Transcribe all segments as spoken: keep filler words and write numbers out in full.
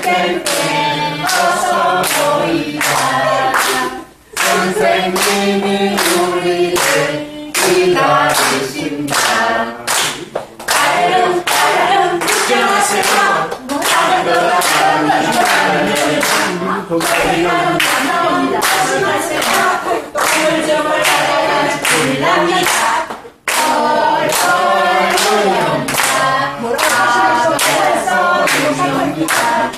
땡땡 어서 보이라. 선생님이 우리를 기다리신다. 따름 따름 구경하세요. 다른 거가 다른 저희는 나옵니다. 하세요. 똥물정을 따라야 불납니다. 헐헐 노래합니다. 뭐라고 하시면서 노래합니다.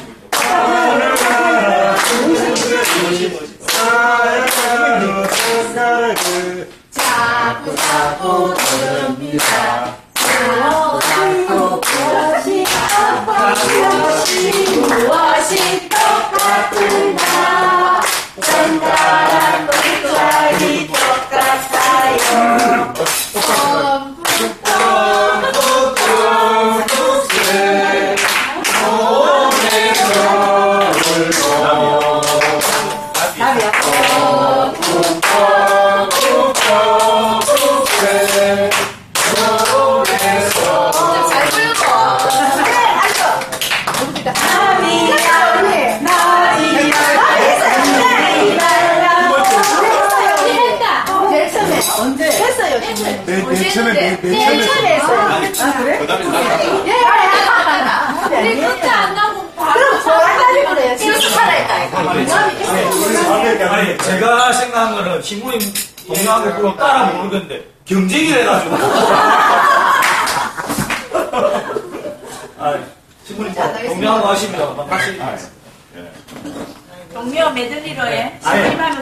자꾸 자꾸 부릅니다. 자꾸 무엇이 무엇이 무엇이 똑같은가. 전자랑 똑같이 똑같아요. 맨 처음에, 맨 처음에 했어요. 아, 그래? 예, 우리 끝에 안 나고 바로 저한다리 그래요. 실수 살아있다. 아니, 제가 생각한 거는 신부님 동요한 거 그거 따라 모르겠는데 경쟁을 해가지고. 아, 신부님 동요한 거 하십니다. 같이. 동료 메들리로 해. 아니.